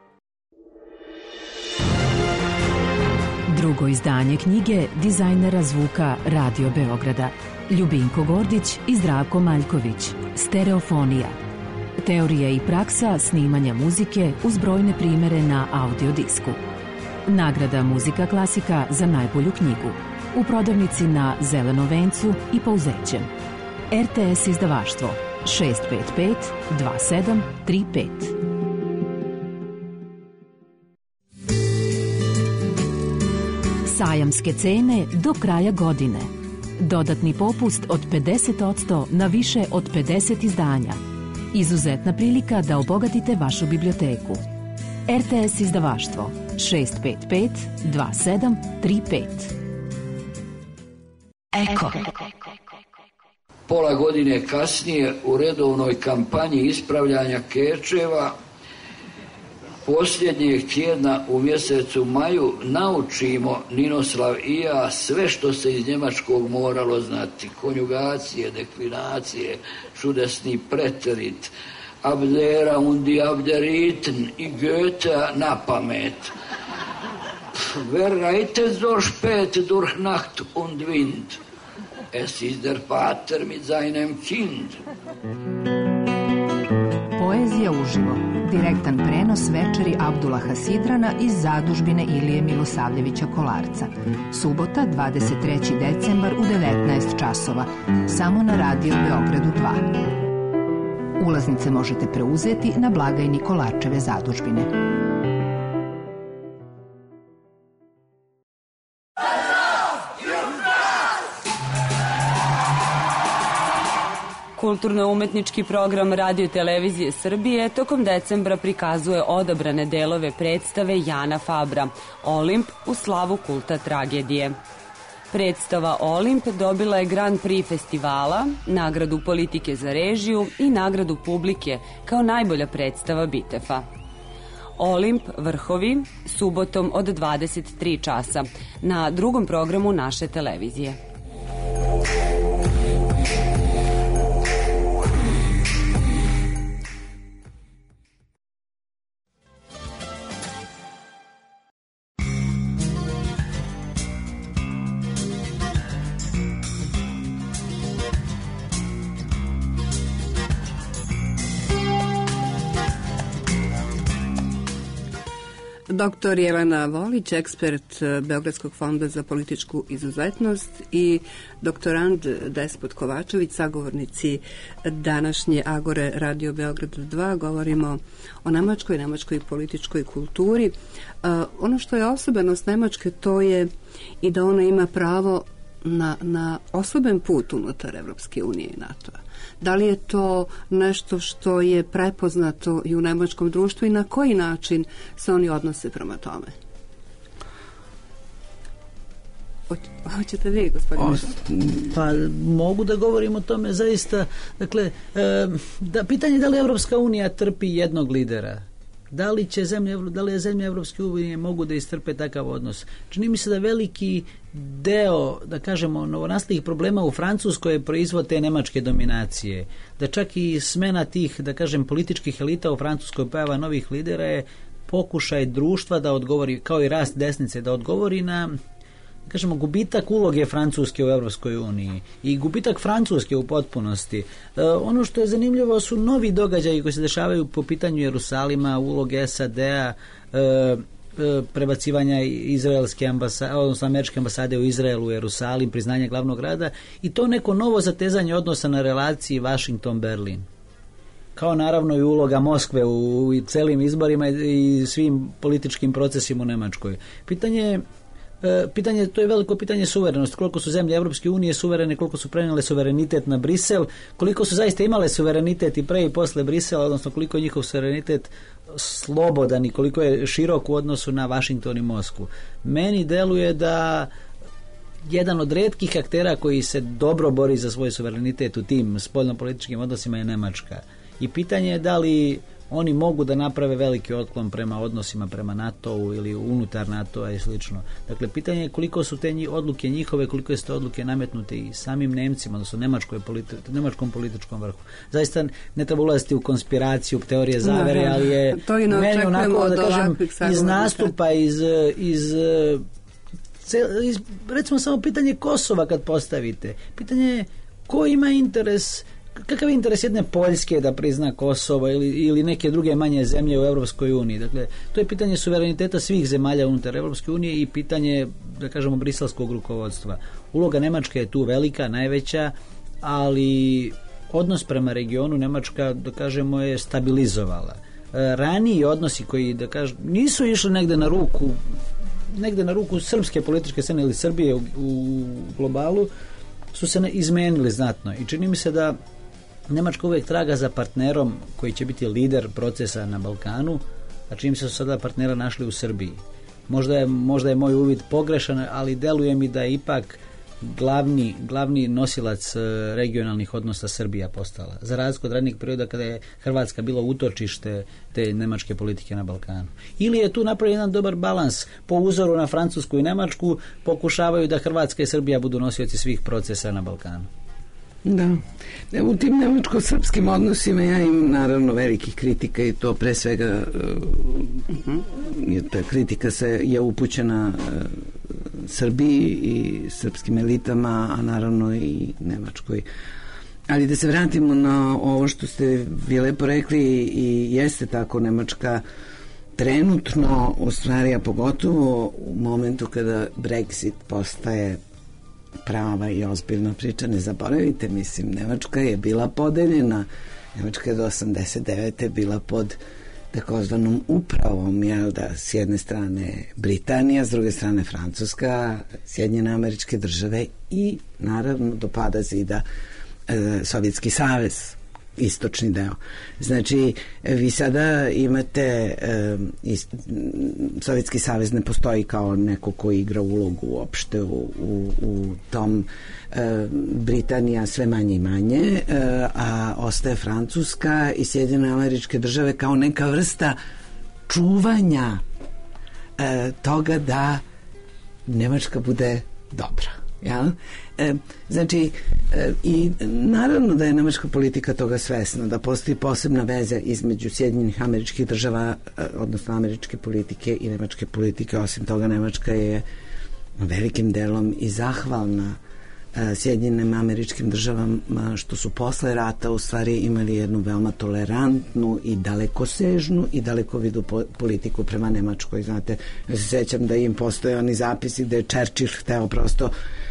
Speaker 8: Drugo izdanje knjige dizajnera zvuka Radio Beograda Ljubinko Gordić i Zdravko Maljković. Stereofonija. Teorija i praksa snimanja muzike uz brojne primere na audiodisku. Nagrada Muzika klasika za najbolju knjigu. U prodavnici na Zelenom vencu i Pouzećem. RTS izdavaštvo 655 2735. Sajamske cene do kraja godine. Dodatni popust od 50% na više od 50 izdanja. Izuzetna prilika da obogatite vašu biblioteku. RTS izdavaštvo 655 2735.
Speaker 10: Eko. Pola godine kasnije u redovnoj kampanji ispravljanja kečeva posljednjeg tjedna u mjesecu maju naučimo Ninoslav i ja sve što se iz njemačkog moralo znati. Konjugacije, deklinacije, čudesni preterit, Abdera und die Abderiten i Goethe na pamet. Wer reitet so spät durch Nacht und Wind? Es ist der Vater mit seinem Kind.
Speaker 11: Poezija uživo. Direktan prenos večeri Abdulaha Sidrana iz zadužbine Ilije Milosavljevića Kolarca. Subota, 23. decembar u 19 časova. Samo na Radio Beogradu 2. Ulaznice možete preuzeti na blagajni Kolarčeve zadužbine.
Speaker 12: Kulturno-umetnički program Radio Televizije Srbije tokom decembra prikazuje odabrane delove predstave Jana Fabra Olimp u slavu kulta tragedije. Predstava Olimp dobila je Grand Prix festivala, nagradu Politike za režiju i nagradu publike kao najbolja predstava Bitefa. Olimp Vrhovi subotom od 23 časa na drugom programu naše televizije.
Speaker 1: Doktor Jelena Volić, ekspert Beogradskog fonda za političku izuzetnost, i doktorand Despot Kovačević, sagovornici današnje Agore Radio Beograd 2. Govorimo o nemačkoj političkoj kulturi. Ono što je osobenost Nemačke, to je i da ona ima pravo na osoben put unutar Evropske unije i NATO-a. Da li je to nešto što je prepoznato i u nemačkom društvu i na koji način se oni odnose prema tome? Hoćete vi, gospodine?
Speaker 5: Pa mogu da govorim o tome zaista. Dakle, pitanje je da li Evropska unija trpi jednog lidera. Da li je zemlje Evropske unije mogu da istrpe takav odnos? Čini mi se da veliki deo, da kažemo, novonastalih problema u Francuskoj proizvod te nemačke dominacije. Da čak i smena tih, da kažem, političkih elita u Francuskoj, pojava novih lidera, je pokušaj društva da odgovori, kao i rast desnice, da odgovori na, kažemo, gubitak uloge Francuske u Evropskoj uniji i gubitak Francuske u potpunosti. Ono što je zanimljivo su novi događaji koji se dešavaju po pitanju Jerusalima, uloge SAD-a, prebacivanja izraelske ambasade, odnosno američke ambasade u Izraelu, u Jerusalim, priznanje glavnog grada, i to neko novo zatezanje odnosa na relaciji Washington-Berlin. Kao naravno i uloga Moskve u celim izborima i svim političkim procesima u Nemačkoj. To je veliko pitanje suverenosti. Koliko su zemlje Evropske unije suverene, koliko su prenijele suverenitet na Brisel, koliko su zaista imale suverenitet i pre i posle Brisela, odnosno koliko je njihov suverenitet slobodan i koliko je širok u odnosu na Washington i Moskvu. Meni deluje da jedan od retkih aktera koji se dobro bori za svoj suverenitet u tim spoljnopolitičkim odnosima je Nemačka. I pitanje je da li oni mogu da naprave veliki otklon prema odnosima prema NATO-u ili unutar NATO-a i slično. Dakle, pitanje je koliko su te odluke njihove, koliko su te odluke nametnute i samim Nemcima, odnosno nemačkom političkom vrhu. Zaista ne treba ulaziti u konspiraciju, teorije zavere, ali je meni onako, da kažem, iz nastupa, recimo samo pitanje Kosova kad postavite. Pitanje je ko ima interes, kakav je interes jedne Poljske da prizna Kosovo ili neke druge manje zemlje u Evropskoj uniji. Dakle, to je pitanje suvereniteta svih zemalja unutar Evropske unije i pitanje, da kažemo, briselskog rukovodstva. Uloga Nemačke je tu velika, najveća, ali odnos prema regionu Nemačka, da kažemo, je stabilizovala. Raniji odnosi koji, da kažem, nisu išli negde na ruku srpske političke scene ili Srbije u globalu, su se izmenili znatno i čini mi se da Nemačka uvijek traga za partnerom koji će biti lider procesa na Balkanu, a čini mi se su sada partnera našli u Srbiji. Možda je moj uvid pogrešan, ali deluje mi da je ipak glavni nosilac regionalnih odnosa Srbija postala. Za razliku od ranijeg perioda kada je Hrvatska bila utočište te nemačke politike na Balkanu. Ili je tu napravljen jedan dobar balans po uzoru na Francusku i Nemačku, pokušavaju da Hrvatska i Srbija budu nosioci svih procesa na Balkanu.
Speaker 4: Da. U tim nemačko-srpskim odnosima ja imam naravno velikih kritika i to pre svega ta kritika je upućena Srbiji i srpskim elitama, a naravno i Nemačkoj. Ali da se vratimo na ovo što ste vi lepo rekli, i jeste tako, Nemačka trenutno, u stvari, a pogotovo u momentu kada Brexit postaje prava i ozbiljna priča, ne zaboravite, mislim, Nemačka je bila podeljena. Nemačka je do 89. bila pod takozvanom upravom, jel da, s jedne strane Britanija, s druge strane Francuska, Sjedinjene Američke Države i naravno do pada zida Sovjetski savez, istočni deo. Znači, vi sada imate Sovjetski savez ne postoji kao neko ko igra ulogu uopšte u tom, Britanija sve manje i manje, a ostaje Francuska i Sjedinjene Američke Države kao neka vrsta čuvanja toga da Nemačka bude dobra. Ja? Znači, i naravno da je nemačka politika toga svesna, da postoji posebna veza između Sjedinjenih Američkih Država, odnosno američke politike i nemačke politike. Osim toga, Nemačka je velikim delom i zahvalna Sjedinjenim Američkim Državama, što su posle rata u stvari imali jednu veoma tolerantnu i dalekosežnu i dalekovidu politiku prema Nemačkoj. Znate, ja se sećam da im postoje oni zapisi gde je Churchill hteo prosto,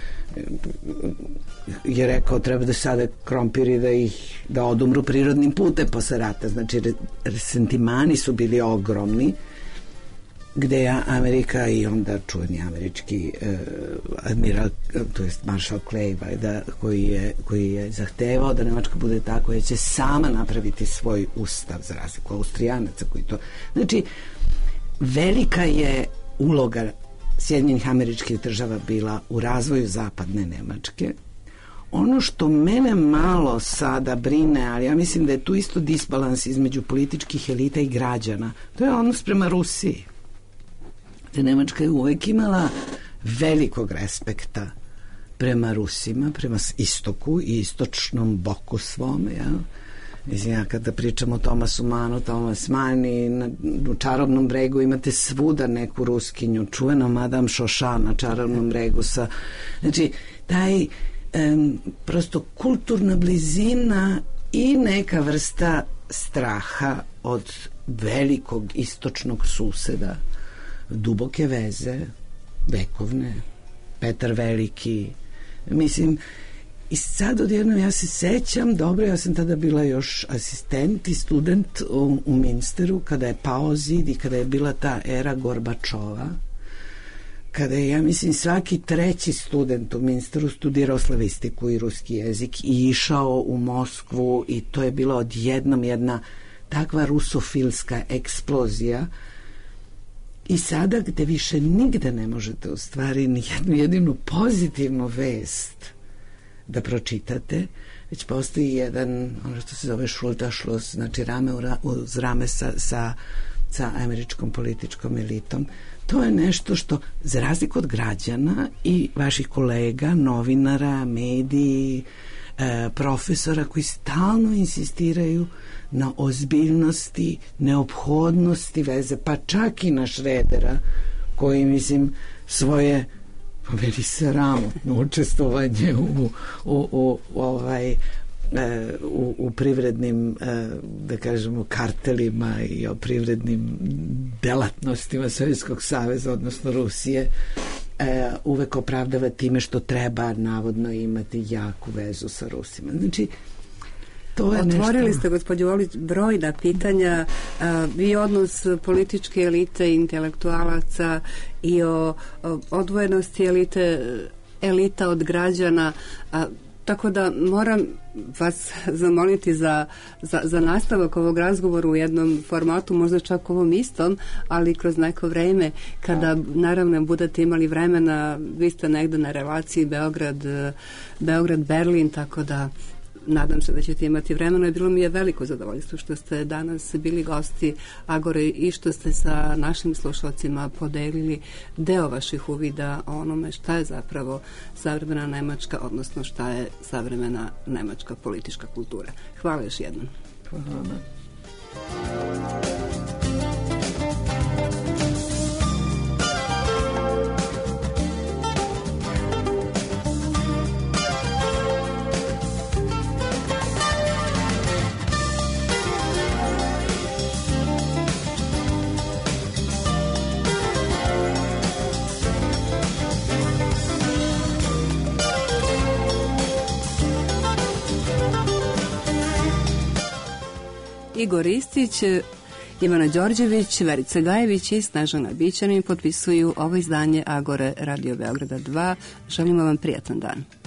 Speaker 4: je rekao treba da sada krompiri da odumru prirodnim putem posle rata. Znači resentimani su bili ogromni, gde je Amerika i onda čuveni američki admiral, to jest maršal Clay, koji je zahtevao da Nemačka bude tako koja će sama napraviti svoj ustav, za razliku Austrijanaca koji to... Znači, velika je uloga Sjedinjenih Američkih Država bila u razvoju zapadne Nemačke. Ono što mene malo sada brine, ali ja mislim da je tu isto disbalans između političkih elita i građana, to je odnos prema Rusiji. Da Nemačka je uvek imala velikog respekta prema Rusima, prema istoku i istočnom boku svome, ja. Mislim, ja kada pričam o Tomasu Manu, Tomas Man i u Čarobnom bregu imate svuda neku ruskinju, čuvena Madame Chauchat na Čarobnom bregu znači, taj prosto kulturna blizina i neka vrsta straha od velikog istočnog suseda, duboke veze, vekovne, Petar Veliki, mislim, i sad odjednom ja se sećam, dobro, ja sam tada bila još asistent i student u Minsteru, kada je pao zid i kada je bila ta era Gorbačova, kada je, ja mislim, svaki treći student u Minsteru studirao slavistiku i ruski jezik i išao u Moskvu i to je bila odjednom jedna takva rusofilska eksplozija. I sada gde više nigde ne možete u stvari ni jednu jedinu pozitivnu vest da pročitate, već postoji jedan, ono što se zove Schulterschluss, znači rame uz rame sa američkom političkom elitom. To je nešto što, za razliku od građana i vaših kolega, novinara, mediji, profesora koji stalno insistiraju na ozbiljnosti, neophodnosti veze, pa čak i na Šredera, koji, mislim, svoje meni sramotno učestvovanje u privrednim, da kažemo, kartelima i o privrednim delatnostima Sovjetskog saveza, odnosno Rusije, uvek opravdava time što treba navodno imati jaku vezu sa Rusima. Znači, to je
Speaker 1: otvorili
Speaker 4: nešto...
Speaker 1: ste, gospođo Olić, brojna pitanja i odnos političke elite i intelektualaca i o odvojenosti elita od građana, tako da moram vas zamoliti za nastavak ovog razgovora u jednom formatu, možda čak ovom istom, ali kroz neko vreme, kada naravno budete imali vremena, vi ste negde na relaciji Beograd-Berlin, tako da nadam se da ćete imati vremena i bilo mi je veliko zadovoljstvo što ste danas bili gosti Agore i što ste sa našim slušalcima podelili deo vaših uvida o onome šta je zapravo savremena Nemačka, odnosno šta je savremena nemačka politička kultura. Hvala još jednom.
Speaker 4: Hvala.
Speaker 1: Igor Ristić, Ivana Đorđević, Verica Gajević i Snežana Bićanin potpisuju ovo izdanje Agore Radio Beograda 2. Želimo vam prijatan dan.